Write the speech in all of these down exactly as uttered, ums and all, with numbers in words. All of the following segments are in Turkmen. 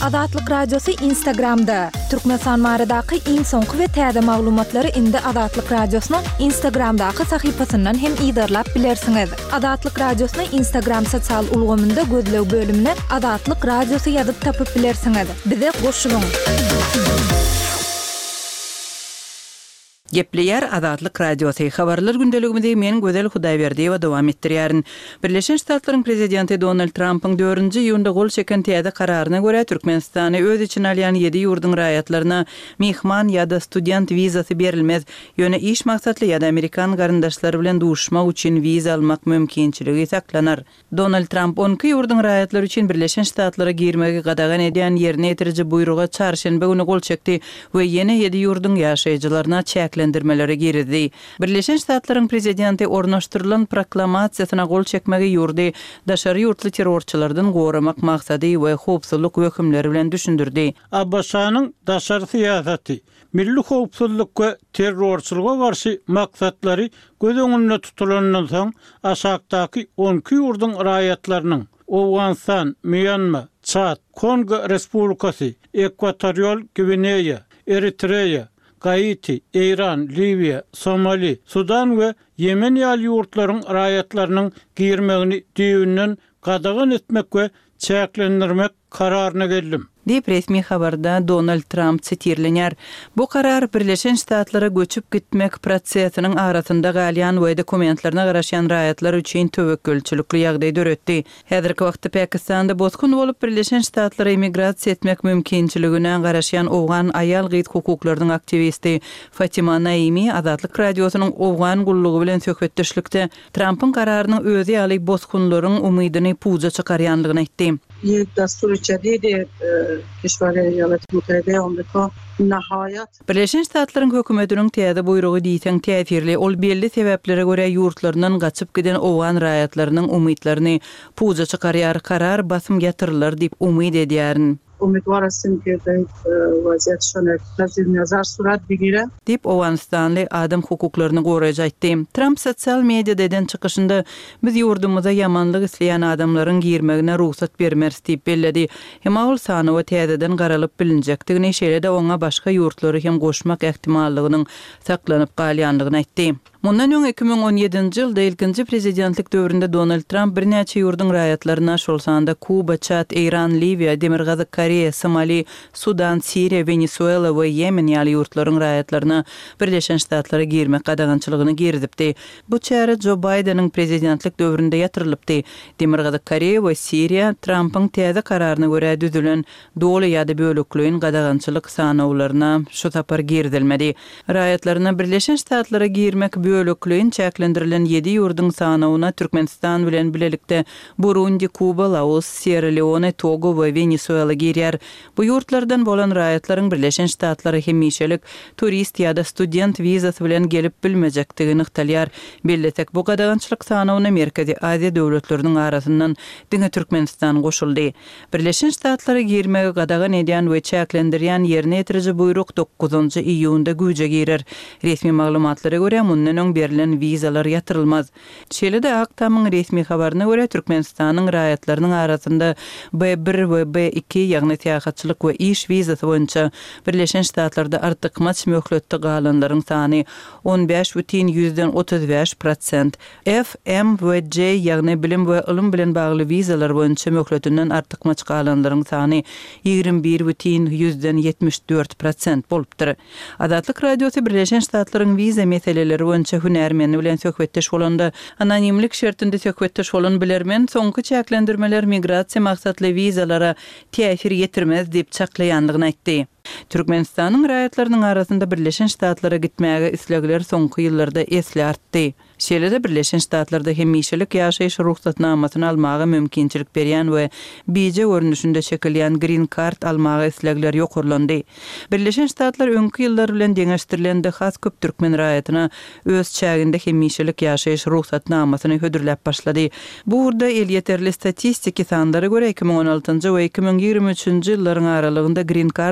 Azatlyk Radiosu Instagramda. Türkmenistan baradaky iň soňky we täze maglumatlary indi Azatlyk Radiosynyň Instagramdaky sahypasyndan hem ýa-da bilersiňiz. Azatlyk Radiosynyň Instagram sosial ulgamynda gözlew bölümine Azatlyk Radiosu ýazyp tapyp bilersiňiz. Bize goşulyň. Gepleyer Azatlyk Radiosu habarlar gündeligimizde men Gözel Hudaýberdiýewa dowam etdirýärin. Birleşen Ştatlaryň prezidenti Donald Trump'yň dördünji ýylda gol çeken täze kararyna görä Türkmenistany öz için alýan ýedi ýurdun raýatlaryna mehman ýa-da student wizasy berilmez. Ýöne iş maksatly ýa-da Amerikan garyndaşlary bilen duşmak üçin wiza almak mümkinçiligi saklanar. Donald Trump onky ýurdun raýatlary üçin Birleşen Ştatlara girmegi gadagan edýän ýerine ýetiriji buýruga çarşenbe güni gol çekdi we ýene ýedi ýurdun ýaşaýjylaryna lendirmeleri girdi. Birleşen Ştatlaryň prezidenti ornaşdyrylan proklamasiýasyna gol çekmegi ýurdy daşary ýurtly terrorçylardan goramak maksady we howpsuzlyk hökümleri bilen düşündirdi. Abbasanyň daşary siýasaty, milli howpsuzlyk we terrorçylyga garşy maksatlary göz öňünde tutulandan soň aşagdaky onky ýurdun raýatlarynyň Awganistan, Myanmar, Çad, Kongo Respublikasy, Ekwatorial Gvineya, Eritreya, Haiti, İran, Libya, Somali, Sudan we Yemen ýaly ýurtlaryň raýatlarynyň girmegini düýünden gadagan etmek we çäklendirmek kararyna geldim. Dip resmi habarda Donald Trump sitirlenýär. Bu karar Birleşen Ştatlara göçüp gitmek prosesiniň arasynda galýan we dokumentlaryna garaşan raýatlar üçin töwekkülçilikli ýagdaý döretdi. Häzirki wagtda Pakistanda bozgun bolup Birleşen Ştatlara immigrasiýa etmek mümkinçiligine garaşan owgan aýal gyýt hukuklarynyň aktivisti Fatima Naimi Azatlyk Radiosynyň owgan gullugy bilen söhbetdeşlikde Trump'yň kararynyň özü ýaly bozgunlaryň umydyny puza çykarýanlygyny aýtdy. ये दस्तूर जदीद किश्वर एयाlet Mütehide Amerika nihayet Birleşen Ştatlaryň hökümetiniň täze buýrugy diýsen täsirli ol belli sebeplere görä ýurtlaryndan gaçyp giden owgan raýatlarynyň umytlaryny puza çykarýar karar basym ýatyrylar diýip umyt edýärin. Umidvarsın ki vaziyet şöyle bir nazar surat bigire. Dip Awganistanly adam hukuklaryny goraýaýdy. Trump sosial mediada eden çykyşynda biz ýurdumyza ýamanlyk isleýän adamlaryň girmegine ruhsat bermez diýip belledi. Hem ol sany we täzeden garalyp bilinjekdigini şeýle-de oňa başga ýurtlary hem goşmak ähtimallygynyň saklanyp galýanlygyny aýtdy. Mundan öň iki bin on ýedinji ýylda ilkinji prezidentlik döwründe Donald Trump bir näçe ýurdun raýatlaryna şol sanda Kuba, Çad, İran, Libya, Demirgazy Koreya, Somali, Sudan, Siriya, Venezuela we Yemen ýaly ýurtlaryň raýatlaryna Birleşen Ştatlara girmek gadagançylygyny girdipdi. Bu çäre Joe Biden'yň prezidentlik döwründe ýatyrylypdy. Demirgazy Koreya we Siriya Trump'yň täze kararyna görä düzülen doly ýa-da bölüklüğin gadagançylyk sanawlaryna şu tapar girdilmedi. Raýatlaryna Birleşen Ştatlara girmek bölüklüğin çäklendirilen ýedi ýurdun sanawyna Türkmenistan bilen bilelikde Burundi, Kuba, Laos, Sierra Leone, Togo we Venezuela girýär. Bu ýurtlardan bolan raýatlaryň Birleşen Ştatlara hemişelik turist ýa-da student wizasy bilen gelip bilmejekdigini ykdalýar. Belletek bu gadagançylyk sanawyna Merkezi Aziýa döwletleriniň arasyndan diňe Türkmenistan goşuldy. Birleşen Ştatlara girmegi gadagan edýän we çäklendirýän ýerine ýetiriji buýruk dokuzunji iýunda güýje girer. Resmi maglumatlara görä mundan öň berilen wizalar ýatyrylmaz. Şeýle-de Aktamyň resmi habaryna görä Türkmenistanyň raýatlarynyň arasynda B bir we B iki ýagny täýatçylyk we iş wizasy boýunça Birleşen Ştatlarda artykmaç möhletde galanlaryň sany on beş бүтүн yüzden otuz beş prosent. F, M we J ýagny bilim we ilim bilen bagly wizalar boýunça möhletinden artykmaç galanlaryň sany ýigirmi bir бүтүn yüzden yetmiş dört prosent bolupdyr. Azatlyk Radiosu Birleşen Ştatlaryň wiza meseleleri boýunça hünärmeni bilen söhbetdeş bolanda anonimlik şertinde söhbetdeş bolan bilermen soňky çäklendirmeler migrasiýa maksatly wizalara täsir ýetirmez diýip çaklaýanlygyny aýtdy. Türkmenistanyň raýatlarynyň arasynda Birleşen Ştatlara gitmäge islegler soňky ýyllarda esli artdy. Şeýle-de Birleşen Ştatlarda hemişelik ýaşaýyş ruhsatnamasyny almagy mümkinçilik berýän we bije görnüşinde çekilýän green card almagy islegler ýokurlandy. Birleşen Ştatlar öňki ýyllar bilen deňeşdirilendi has köp türkmen raýatyna öz çäginde hemişelik ýaşaýyş ruhsatnamasyny hödürläp başlady. Bu urda el ýeterli statistiki sanlara görä iki bin on altynjy we iki bin ýigirmi üçünji ýyllaryň aralygynda green card almak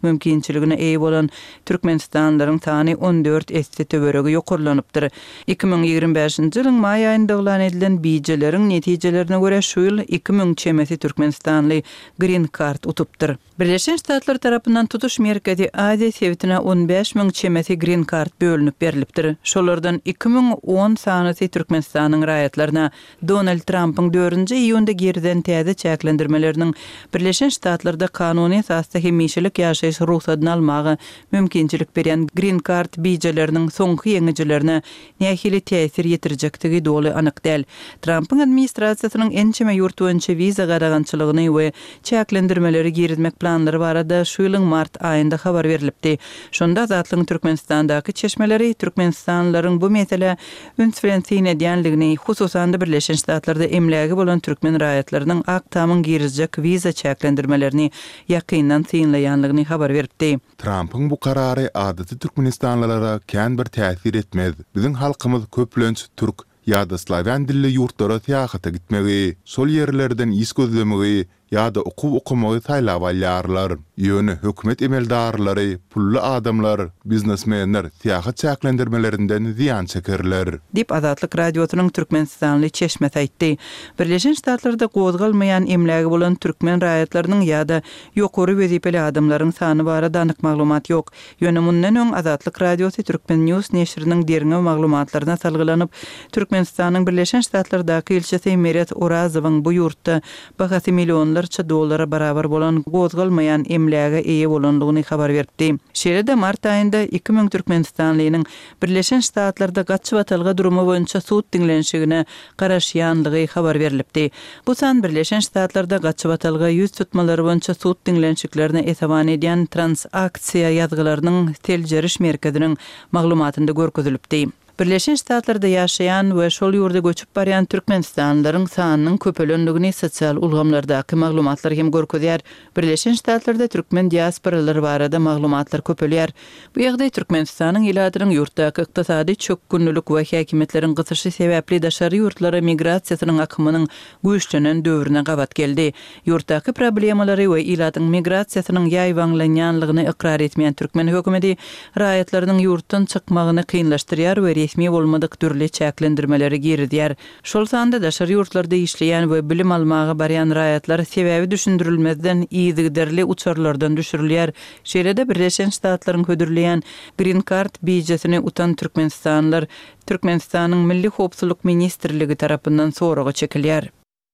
mümkinçiligine eýe bolan türkmenistanlylaryň sany on dört esti töweregi ýokurlanypdyr. iki ming ýigirme beşinji ýylyň may aýynda elan edilen bijeleriň netijelerine görä şu ýyl iki ming çemesi türkmenistanly Green Card utupdyr. Birleşen Ştatlar tarapyndan tutuş merkezi Aziýa sewitine on beş ming çemesi Green Card bölünip berilipdir. Şolardan iki ming on sanysy Türkmenistanyň raýatlaryna Donald Trump'yň dördünji iýunda geriden täze çäklendirmeleriniň Birleşen Ştatlarda kanuny esasda hemişelik ýaşaýyş ruhsatyny almagy mümkinçilik berýän Green Card bijeleriniň soňky ýeňijilerine nähili täsir ýetirjektigi doly anyk däl. Trump'yň administrasiýasynyň ençeme ýurt boýunça wiza garagançylygyny we çäklendirmeleri girizmek planlary barada şu ýylyň mart aýynda habar berilipdi. Şonda zatlyň Türkmenistandaky çeşmeleri Türkmenistanlylaryň bu mesele ünsürensiň edýänligini, hususan da Birleşen Ştatlarda emlägi bolan türkmen raýatlarynyň aktamyň girizjek wiza çäklendirmelerini ýakyndan synlaýanlygyny habar beripdi. Trump'yň bu karary adaty Türkmenistanlylara kän bir täsir etmez. Biziň halkymyz köplenç türk ýa-da slawian dilli ýurtlara tähata gitmegi, sol ýerlerden is gözlemegi ýa-da okuw okumagy taýlap alýarlar. Ýöne hökümet emeldarlary, pully adamlar, biznesmenler tähata çäklendirmelerinden ziýan çekerler. Dip Azatlyk radiosynyň Türkmenistanly çeşme aýtdy. Birleşen Ştatlarda gozgalmaýan emlägi bolan türkmen raýatlarynyň ýa-da ýokary wezipeli adamlaryň sany barada anyk maglumat ýok. Ýöne mundan öň Azatlyk radiosy Türkmen News neşriniň derňe maglumatlaryna salgylanyp, Türkmenistanyň Birleşen Ştatlardaky ilçesi Meret Orazowyň bu ýurtda bahasy milyonlarça dollara barabar bolan gozgalmaýan emläge eýe bolanlygyny habar berdi. Şeýle-de mart aýynda iki ming Türkmenistanlynyň Birleşen Ştatlarda gaçyp atylgy durumy boýunça suud diňlenşigine garaşýanlygy habar berilipdi. Bu san Birleşen Ştatlarda gaçyp atylgy ýüz tutmalary boýunça suud diňlenşiklerine esaban edýän transaksiýa ýazgylarynyň teljeriş merkeziniň maglumatynda görkezilipdi. Birleşen Ştatlarda ýaşaýan we şol ýurda göçüp barýan türkmenistanlylaryň sanynyň köpelenligini sosial ulgamlardaky maglumatlar hem görkezýär. Birleşen Ştatlarda türkmen diasporalary barada maglumatlar köpelýär. Bu ýagdaý Türkmenistanyň ýyladyryň ýurtdaky ykdysady çökkünlük we häkimetleriň gysyşy sebäpli daşary ýurtlara migrasiýasynyň akymynyň güýçlenen döwrüne gabat geldi. Ýurtdaky problemalary we ýyladyň migrasiýasynyň ýaýwanlanýanlygyny ikrar etmeýän türkmen hökümeti raýatlarynyň ýurtdan çykmagyny kynlaşdyrýar we resmi bolmadyk türli çäklendirmeleri girdýär. Şol sanda daşary ýurtlarda işleýän we bilim almagy barýan raýatlar sebäbi düşündirilmezden ýygyderli uçarlardan düşürilýär. Şeýle-de Birleşen Ştatlaryň hödürleýän Green Card bijesini utan türkmenistanlylar Türkmenistanyň Milli Howpsuzlyk Ministrligi tarapyndan soraga çekilýär.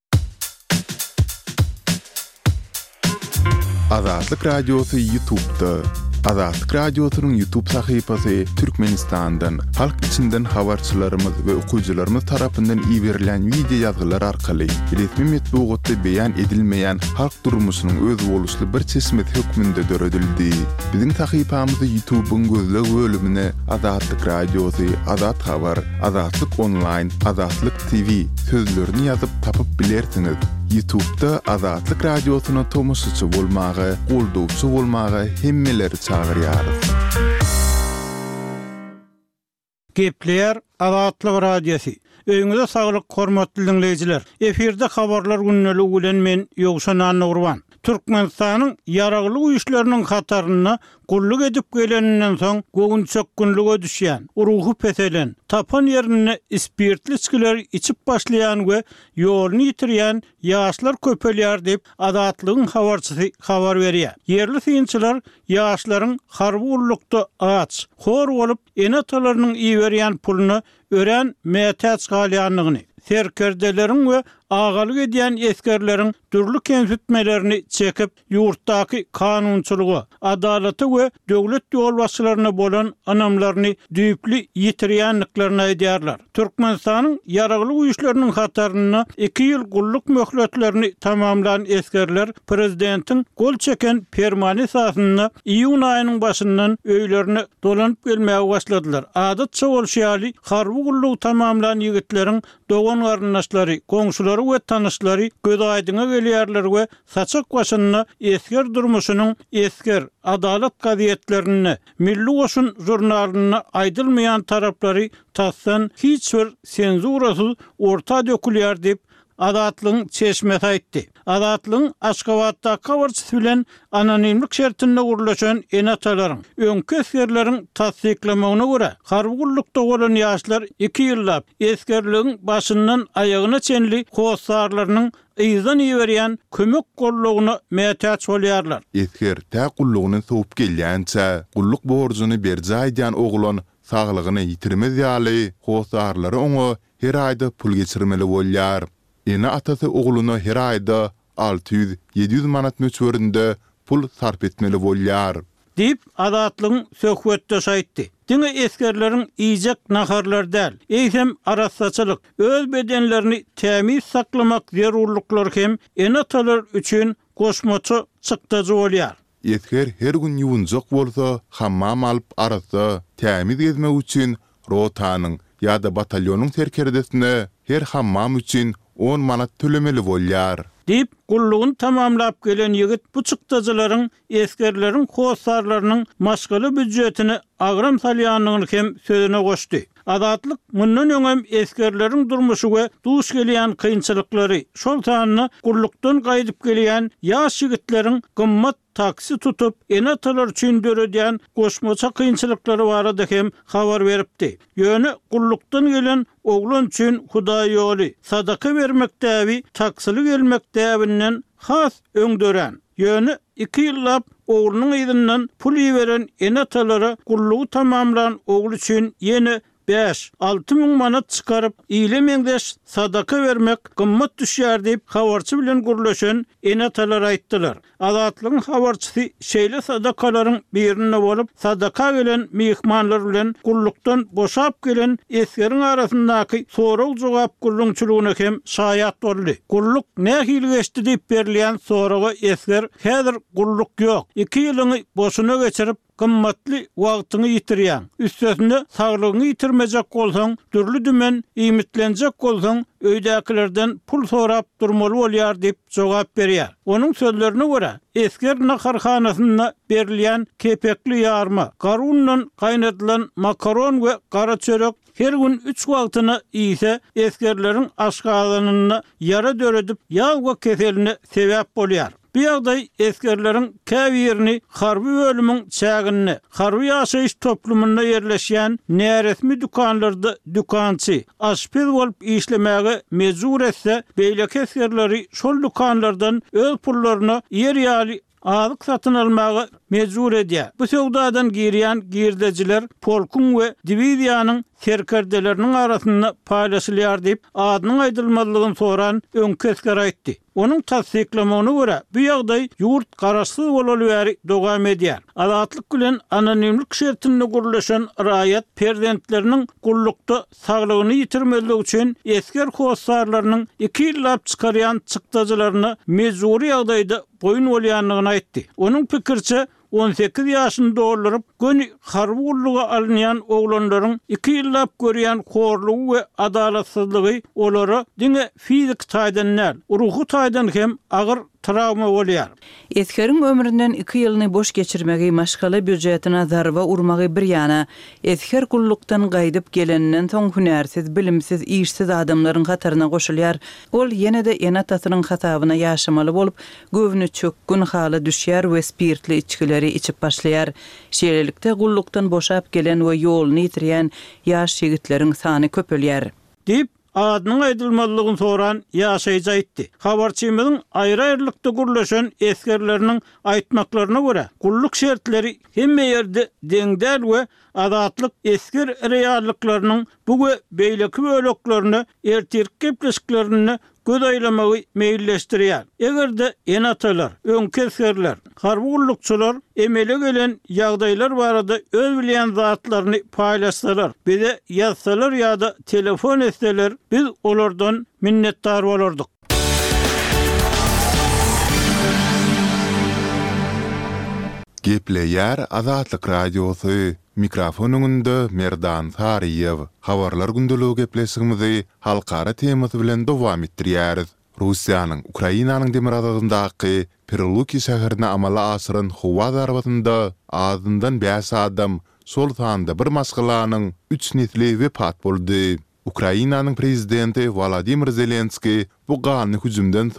Azatlyk radiosy YouTube'da. Azatlyk radiosynyň YouTube sahypasy Türkmenistandan, halk içinden habarçylarymyz we okuyjylarymyz tarapyndan iýerilen video ýazgylar arkaly resmi metbuatda beýan edilmeýän halk durmuşynyň öz boluşly bir çeşmet hökmünde döredildi. Biziň sahypamyzy YouTube'un gözleg bölümine Azatlyk radiosy, Azat habar, Azatlyk online, Azatlyk T V sözlerini ýazyp tapyp bilersiňiz. YouTube'da Azatlyk radiosyna tomoşçy bolmagy, goldowçy bolmagy hemmeleri çağırýarys. Gepler Azatlyk radiosu. Öňüňizde saglyk hormatly dinleýijiler. Eferde habarlar günnäli bilen men Ýogşan Annurwan. Türkmenistanyň ýaragly güýçleriniň hataryna gulluk edip geleninden soň gögün çökkünlüge düşýän, ruhy peselen, tapan ýerine ispirtli içkiler içip başlaýan we ýoluny ýitirýän ýaşlar köpelýär diýip Azatlygyň habarçysy habar berýär. Yerli synçylar ýaşlaryň harby ullukda aç, hor bolup enatalarynyň iýerýän puluny ören mätäç galýanlygyny, serkerdelerin we agalyk edýän eskerleriň türlü kemsitmelerini çekip ýurtdaky kanunçylygy, adalaty we döwlet ýolbaşçylaryna bolan anamlaryny düýpli ýitirýänliklerini aýdýarlar. Türkmenistanyň ýaragly güýçleriniň hataryna iki ýyl gulluk möhletlerini tamamlanan eskerler prezidentiň gol çeken fermany esasyna iýun aýynyň başyndan öýlerine dolanyp gelmäge başladylar. Adatça bolşýaly harby gullugy tamamlanan ýigitleriň dogan garyndaşlary, goňşulary we tanışlary göz aýdyna gelýärler we saçak başyna esker durmuşynyň esker adalet gazetlerini, Milli Goşun jurnalyna aýdylmaýan taraplary tassan hiç bir senzurasyz orta dökülýär diýip Azatlygyň çeşmesi aýtdy. Azatlygyň Aşgabatda habarçysy bilen anonimlik şertinde gurulýan enatalaryň öňkü eskerleriň tasdiklamagyna görä Harwurlukda bolan ýaşlar iki ýyllap eskerligiň başyndan aýagyna çenli howsarlarynyň ýyzdan ýeberýän kömek gollugyny mätäç bolýarlar. Esker tä gullugyny soňup gelýänçä gulluk borjyny berjaýdan oglan saglygyny ýitirmez ýaly howsarlary oňa her aýda pul geçirmeli bolýar. Ene atasy ogluny her aýda alty ýüz ýedi ýüz manat möçberinde pul sarp etmeli bolýar. Dip adatlygyň söhbetde şaýtdy. Diňe eskerleriň iýjek naharlar däl, eýsem arassaçylyk, öz bedenlerini tämiz saklamak zerurluklar hem enatalar üçin goşmaçy çykdyjy bolýar. Esker her gün ýuwunjak bolsa, hammam alyp arasa tämiz gezmek üçin rotanyň ýa-da batalýonyň terkeredesine her hammam üçin on manat tölemeli bolýar. Dip gullugyny tamamlap gelen ýigit bu çykdyjylaryň eskerleriň howsarlarynyň maşgaly büdjetini agram salýanlygyny hem sözüne goşdy. Adatlyk mundan öňem eskerleriň durmuşy we duş gelýän kynçylyklary, şol sanyny gullukdan gaýdyp gelýän ýaş ýigitleriň gymmat taksi tutup enatalar üçin döredýän goşmaça kynçylyklary barada hem habar beripdi. Ýöne gullukdan gelen oglan üçin Hudaý ýoly sadaka bermek däbi taksily gelmek däbinden has öňdören. Ýöne iki ýyllap oglunyň ýyzyndan pul ýiberen enatalara gullugy tamamlan oglu üçin ýene beş altı min manat çıkarıp iyile meňdeş sadaka vermek gymmat düşýär diýip habarçy bilen gurulýan enatalar aýtdylar. Azatlygyň habarçysy şeýle sadakalaryň birine bolup sadaka gelen mehmanlar bilen gullukdan boşap gelen eskeriň arasyndaky soraw jogap gurrunçylygyna hem şaýat boldy. Gulluk nähili geçdi diýip berilýän soragy esker häzir gulluk ýok. iki ýylyny boşuna geçirip gymmatly wagtyny ýitirýän. Üstesinde saglygyny ýitirmejek bolsaň, türlü dümen iýmitlenjek bolsaň, öýdäkilerden pul sorap durmaly bolýar diýip jogap berýär. Onuň sözlerine görä, esker naharhanasynda berilýän kepekli ýarma, garundan gaýnatylan makaron we gara çörek her gün üç wagtyny ýese eskerleriň aşgazanyna ýara döredip ýağ keseline sebäp bolýar. Bu ýagdaý eskerleriň käbirini harby bölümüň çägini, harby ýaşaýyş toplumunda ýerleşýän näresmi dukanlarda dukançy, aşpez bolup işlemäge mejbur etse, beýleki eskerleri şol dukanlardan öz pullaryny ýer ýaly azyk satyn almagy mejbur edýär. Bu sowdadan girýän girdejiler polkun we diviziýanyň serkerdeleriniň arasynda paýlaşylýar diýip adynyň aýdylmalygyny soran öňkü esker aýtdy. Onuň tasdiklamagyna görä, bu ýagdaý ýurt garaşsyz bolaly bäri dogam edýär. Azatlyk bilen anonimlik şertinde gurulýan raýat prezidentleriniň gullukda saglygyny ýitirmeligi üçin esker howsarlarynyň iki ýyllap çykarýan çykdyjylaryny mejburi ýagdaýda boyun bolýanlygyny aýtdy. Onuň pikirçe on sekiz ýaşynda dolduryp göni harby gulluga alynýan oglanlaryň iki ýyllap görýän horlugy we adalatsyzlygy olary diňe fizik taýdan näl, ruhy taýdan hem agyr travma bolýar. Eskeriň ömründen iki ýylyny boş geçirmegi, maşgaly büdjetine zarba urmagy bir ýana, esker gullukdan gaýdyp gelenden soň hünärsiz, bilimsiz, işsiz adamlaryň kataryna goşulýar. Ol ýene-de enatasynyň hasabyna ýaşamaly bolup, gövni çökkün haly düşýär we spirtli içkileri içip başlaýar. Şeýlelikde gullukdan boşap gelen we ýoluny ýitirýän ýaş ýigitleriň sany köpelýär. Dip adynyň aýdylmalygyny soran ýaşaýjy aýtdy. Habarçymyzyň aýry-aýrylykda gurulýan eskerleriniň aýtmaklaryna görä, gulluk şertleri hemme ýerde deňdäl we adatlyk esker reýallyklarynyň bu we beýleki böleklerini ertirk gepleşiklerini göz aýlamagy meýilleşdirýär. Egerde enatalar, öňkü eskerler, harby gullukçylar emele gelen ýagdaýlar barada öz bilýän zatlaryny paýlaşsalar, bize ýazsalar ýa-da telefon etseler, biz olardan minnetdar bolardyk. Gepleýär Azatlyk radiosy. Mikrofonunda Merdan Sariyev. Habarlar gündülüğü gepleşigimizi halkara temasy bilen dowam etdirýäris. Russiýanyň Ukrainanyň demir adagyndaky Perluki şäherine amala asyryň howa zarbatynda azyndan beş adam sol tanda bir maşgalanyň üç netli wepat boldy. Ukrainanyň prezidenti Volodymyr Zelenski bu gany hüjümden soň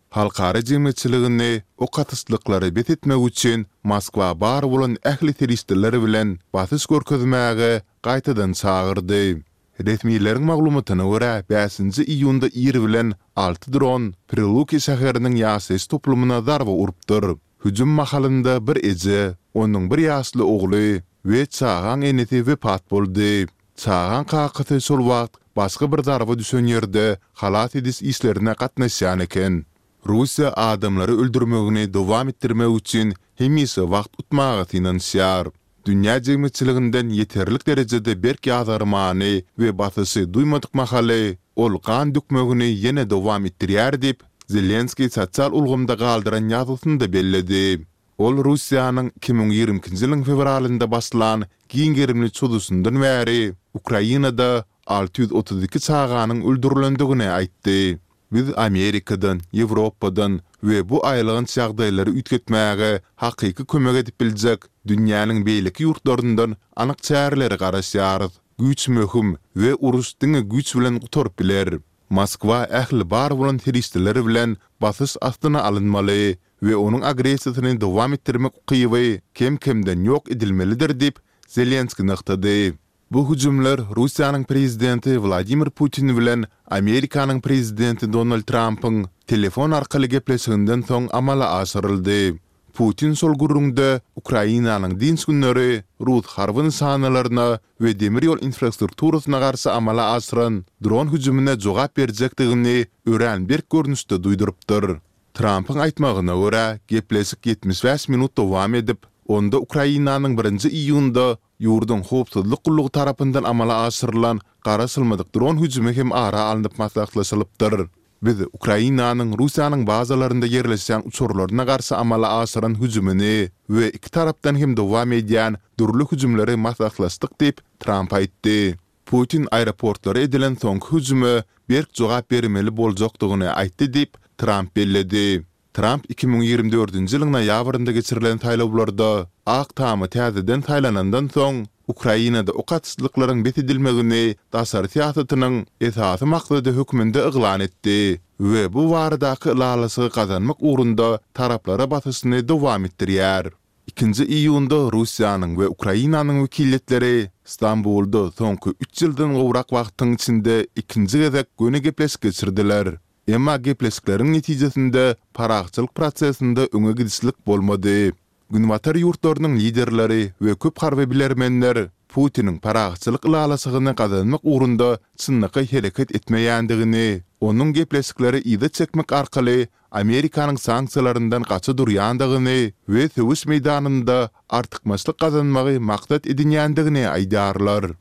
halkara jemgyýetçiligini o katyslyklary bet etmek üçin Moskwa bar bolan ähli terroristler bilen batys görkezmäge gaýtadan çağırdy. Resmiýetlerin maglumatyna görä beşinji iýunda ýer bilen alty dron Priluki şäheriniň ýasys toplumyna darba urupdyr. Hüjüm mahalynda bir eje, onuň bir ýaşly ogly we çağan eneti wepat boldy. Çağan kakıty şol wagt başga bir darba düşen ýerde halat edis işlerine gatnaşýan eken. Russiýa adamlary öldürmegini dowam etdirmek üçin hemise wagt utmagy tynanşýar. Dünya jemgyýetçiliginden ýeterlik derejede berk ýazarmany we batysy duýmadyk mahaly ol gan dökmegini ýene dowam etdirýär diýip Zelenskiy sosial ulgamda galdyran ýazgysynda belledi. Ol Russiýanyň iki ming ýigrimkinji ýylyň fevralynda başlan giňgerimli çudusyndan bäri Ukrainada alty ýüz otuz iki çağanyň öldürilendigini aýtdy. Biz Amerikadan, Ýewropadan we bu aýlygyn çagdaýlary üýtgetmäge hakyky kömek edip biljek dünýäniň beýleki ýurtlaryndan anyk çäreleri garaşýarys. Güç möhüm we uruş diňe güç bilen guturup biler. Moskwa ähli bar bolan terroristler bilen basys astyna alynmaly we onuň agresiýasyny dowam etdirmek ukyby kem-kemden ýok edilmelidir diýip Zelenskiy naktady. Bu hüjümler Russiýanyň prezidenti Vladimir Putin bilen Amerikanyň prezidenti Donald Trump'yň telefon arkaly gepleşiginden soň amala aşyryldy. Putin sol gurrunda Ukrainanyň dins günleri Rus harby sanalaryna we demir ýol infrastrukturasyna garşy amala aşyran dron hüjümine jogap berjekdigini ören bir görnüşde duýdurypdyr. Trump'yň aýtmagyna görä gepleşik ýetmiş beş minut dowam edip, onda Ukrainanyň birinji iýunda ýurdun howpsuzlyk gullugy tarapyndan amala aşyrylan garasylmadyk dron hüjümi hem ara alınıp maslahatlaşylypdyr. Biz Ukrainanyň Russiýanyň bazalarynda ýerleşen uçurlaryna garşy amala aşyran hüjümini we iki tarapdan hem dowam edýän durly hüjümleri maslahatlaşdyk diýip Trump aýtdy. Putin aeroportlary edilen soňky hüjüme berk jogap bermeli boljakdygyny aýtdy diýip Trump belledi. Trump iki ming ýigirme dördünji ýylyň noýabrynda geçirilen taýlawlarda ak tamy täzeden taýlanandan soň Ukrainada o katyslyklaryň bet edilmegini dasar teatratynyň esasy maksady höküminde yglan etdi we bu baradaky lalasy gazanmak ugrunda taraplara batysyny dowam etdirýär. ikinji iýunda Russiýanyň we Ukrainanyň wekilletleri Stambulda soňky üç ýyldan gowrak wagtyň içinde ikinji gezek göne gepleşik geçirdiler. Emma gepleşiklerin netijesinde paragçylyk prosesinde öňe gidişlik bolmady. Günwatar ýurtlarynyň liderleri we köp harby bilermenler Putiniň paragçylyk lalasygyny gazanmak ugrunda çynnyky hereket etmeýändigini, onuň gepleşikleri ýyda çekmek arkaly Amerikanyň sanksiýalaryndan gaça durýandygyny we söwüş meýdanynda artykmaçlyk gazanmagy maksat edinýändigini aýdarlar.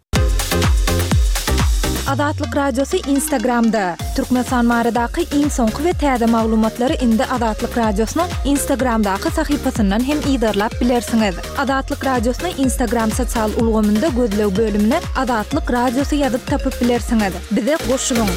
Adatlyk radiosu Instagramda. Türkmenistan maradaky iň soňky we täze maglumatlary indi Adatlyk radiosynyň Instagramdaky sahypasyndan hem ýydarlap bilersiňiz. Adatlyk radiosyny Instagram sosial ulgamynda gözlew bölümine Adatlyk radiosu ýazyp tapyp bilersiňiz. Bize goşulyň.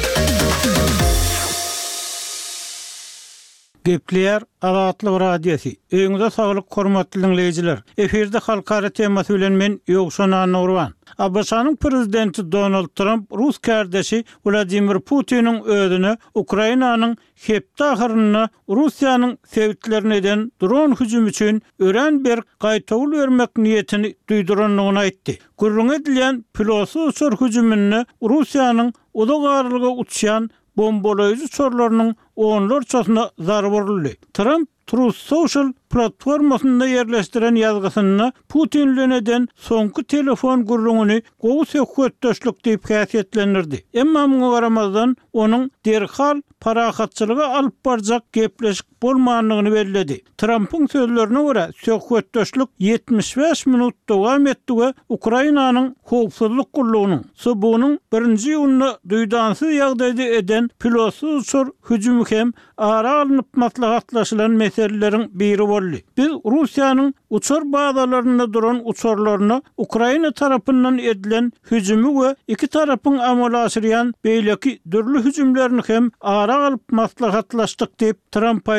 Gepler Adatlyk radiosu. Öňüňizde saglyk hormatly dinleýijiler. Eferde halkara temasy bilen men Ýogşan Nurwan. Abaşanyň prezidenti Donald Trump Rus kardeşi Vladimir Putin'in ödünü Ukrainanyň hepde ahyryny Russiýanyň sevitlerini eden dron hüjüm üçin ören bir gaýtawl bermek niýetini duýduranlygyny aýtdy. Gurrun edilen pilotsy uçur hüjümini Russiýanyň udagarlyga uçýan bombalaýjy çorlarynyň onlarçasyna zarar verildi. Trump Truth Social platformasynda yerleşdiren ýazgysyny Putin bilen eden soňky telefon gurrungyny gowy söhbetdeşlik diýip häsiýetlendirdi. Emma muňa garamazdan onuň derhal parahatçylyga alyp barjak gepleşik bolmanlygyny bellädi. Trump'yň sözlerine görä söhbetdeşlik ýetmiş beş minut dowam etdi we Ukrainanyň howpsuzlyk gullugynyň subunyň birinji ýylyny duýdansyz ýagdaýda eden pilotsy uçur hüjümi hem ara alınıp maslahatlaşylan meselelerin biri boldy. Biz Russiýanyň uçur bazalarynda duran uçurlaryna Ukraina tarapyndan edilen hüjümi we iki tarapyň amala aşyryan beýleki dürli hüjümlerini hem ara alyp maslahatlaşdyk diýip Trump aýtdy.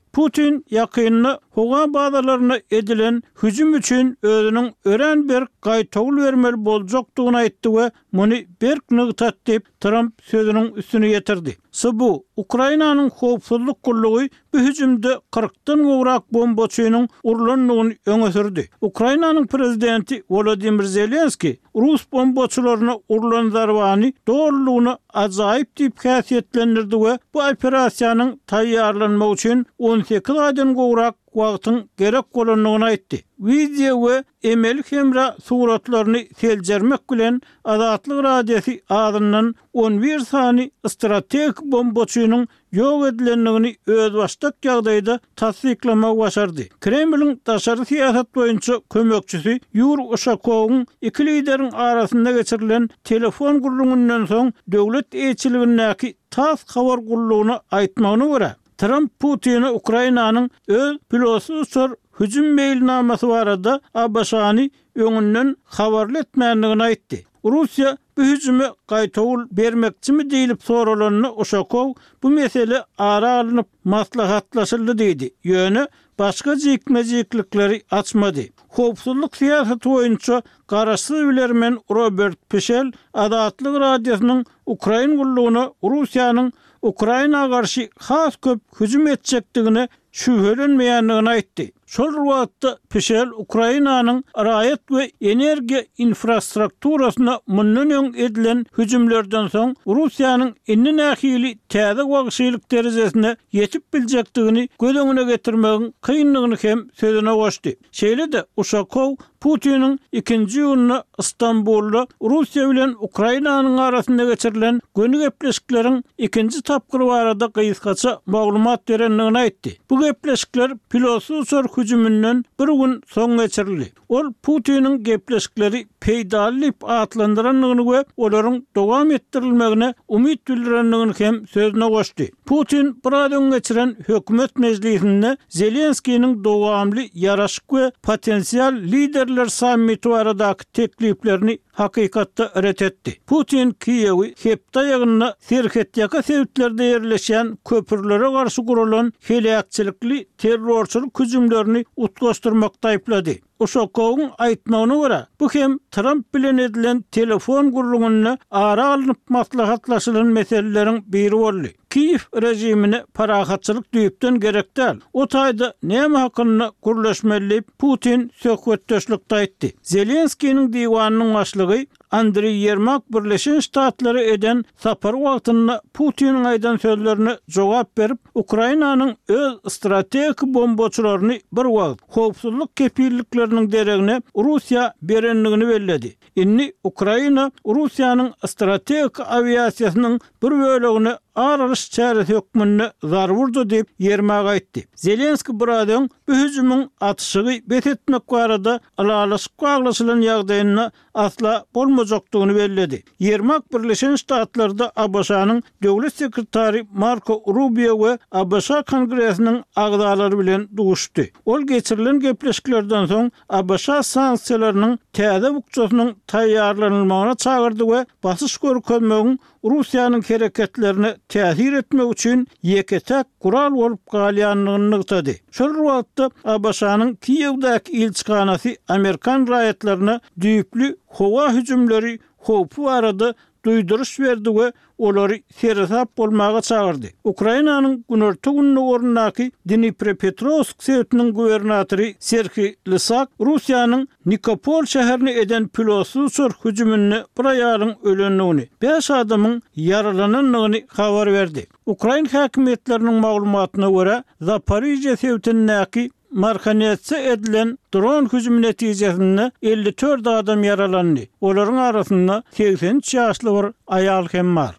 Putin ýakynly howa bazalaryna edilen hüjüm üçin özüniň ören bir gaýtagul bermeli boljakdygyny aýtdy we muny berk nygtat diýip Trump sözüniň üstüne getirdi. Bu Ukrainanyň howpsuzlyk gullugy bu hüjümde kırkdan gowrak bombaçynyň urlanmagyny öňe sürdi. Ukrainanyň prezidenti Volodymyr Zelenski Rus bombaçylaryna urlandyrwany doğrulugyny ajaýyp diýip häsiýetlendirdi we bu operasiýanyň taýýarlanmagy üçin on sekiz aýdan gowrak wagtyň gerek bolanlygyny aýtdy. Video we emel hemra suratlaryny seljermek bilen Azatlyk radiosi adyndan on bir sany strategik bombaçynyň ýok edilenligini öz başdak ýagdaýda tasdiklamak başardy. Kremliň daşary siýasat boýunça kömekçisi Yuri Ushakowyň iki liderin arasynda geçirilen telefon gurulmyndan soň döwlet eýçiligindäki tas habar gurulugyny aýtmagyna görä Trump Putin'i Ukrainanyň öz pilotsuz hüjüm mailnamasy barada Abaşany öňünden habarly etmänligini aýtdy. Russiýa bu hüjüme gaýtagul bermekçimi diýilip soralanyny Ushakow bu mesele ara alınıp maslahatlaşyldy diýdi. Ýöne başga jikmejiklikleri açmady. Howpsuzlyk siýasaty boýunça garaşy bilermen Robert Peşel Azatlyk radiosynyň Ukraina gullugyny Russiýanyň Ukraina garşy has köp hüjüm etjekdigini şüphelenmeýänligini aýtdy. Şol wagtda Peşel Ukrainanyň raýat we energiýa infrastrukturasyna mundan öň edilen hüjümlerden soň Russiýanyň inni nähili täze wagşylyk derejesine ýetip biljekdigini göz getirmegiň kynlygyny hem sözüne goşdy. Şeýle-de Ushakow Putin'in ikinci ýylyny Istanbulda Russiýa bilen Ukrainanyň arasynda geçirilen göni gepleşiklerin ikinci tapgyry barada gysgaça maglumat berenligini aýtdy. Bu gepleşikler pilotsuz hüjümünden bir gün soň geçirildi. Ol Putin'in gepleşikleri peýdalyp atlandyranlygyny we olaryň dowam etdirilmegine umyt bildirenligini hem sözüne goşdy. Putin buradan geçiren hökümet meclisinde Zelenskiýiň dowamly ýaraşyk we potensial liderler sammiti baradaky tekliplerini hakykatda öğretdi. Putin Kiyewi hepta ýagyna serhetýaka sebäplerde ýerleşen köpürlere garşy gurulan helakçylykly terrorçylyk hüjümlerini utgaşdyrmakda aýplady. Ushakowyň aýtmagyna görä, bu hem Trump bilen edilen telefon gurulmagyny ara alynyp maslahatlaşylan meseleleriň biri boldy. Kiyew rejimine parahatçylyk diýipden gerek däl. O taýda näme hakyna gurulşmaly Putin söhbetdeşlikde aýtdy. Zelenskiýiň diwanynyň başlygy Andriy Yermak Birleşen Ştatlary eden sapar wagtynda Putin'in aýdan sözlerini jogap berip, Ukrainanyň öz strategik bombaçylaryny bir wagt howpsuzlyk kepillikleriniň deregine Russiýa berenligini belledi. Inni Ukraina Russiýanyň strategik aviasiýasynyň bir bölegini aralış çäresi hökmünde zarwurdy diýip Yermak aýtdy. Zelenski buradan bu hüjümüň atışygy bet etmek barada alalyşyk gaglaşylan ýagdaýyna asla bolmajakdygyny belledi. Yermak Birleşen Ştatlarda Abaşanyň döwlet sekretary Marco Rubio we Abaşa Kongresiniň agdalary bilen duguşdy. Ol geçirilen gepleşiklerden soň Abaşa sanksiýalarynyň täze bukçasynyň taýýarlanylmagyna çagyrdy we basyş görkezmegiň Russiýanyň hereketlerine täsir etmek üçin ýeketek kural bolup galýanlygyny nykdady. Şol wagtda Abaşanyň Kiýewdäki elçihanasy Amerikan raýatlaryna düýüpli howa hüjümleri howpy barada duýduruş berdi we olary serhap bolmaga çagyrdy. Ukrainanyň günorta gününe ornaky Dnipropetrovsk şehriniň gubernatory Serhiy Lysak Russiýanyň Nikopol şäherini eden pilotsuz hüjümüne bir aýalyň ölenligini, beş adamyň yaralananlygyny habar berdi. Ukraina häkimetleriniň maglumatyna görä, Zaporizhia şehrindäki markaniyatsa edilen dron hüjümi netijesinde elli dört adam yaralandy. Olaryň arasynda seksen üç ýaşly bir aýal hem bar.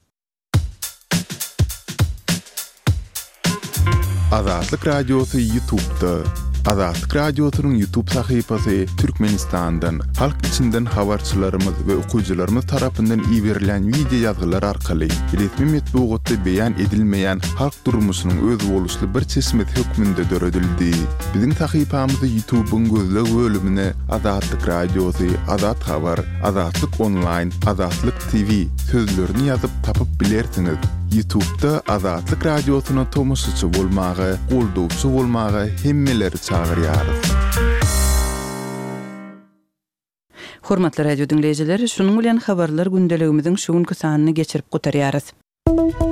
Azatlyk radiosu YouTube'da. Azatlyk radiosynyň YouTube sahypasy Türkmenistandan, halk içinden habarçylarymyz we okuwçylarymyz tarapyndan iýerilen video ýazgylar arkaly resmi metbuatda beýan edilmeýän halk durmuşynyň öz boluşly bir çeşmet hökmünde döredildi. Biziň sahypamyzy YouTube'un gözleg bölümine Azatlyk radiosu, Azat habar, Azatlyk online, Azatlyk T V sözlerini ýazyp tapyp bilersiňiz. YouTube'da Azatlyk Radiosyna tomusçy bolmagy, goldupçy bolmagy hemmeleri çagyrýarys. Hormatly radio dinleyijileri, şunuň bilen habarlar gündeligimiziň şu günkü sanyny geçirip gotarýarys.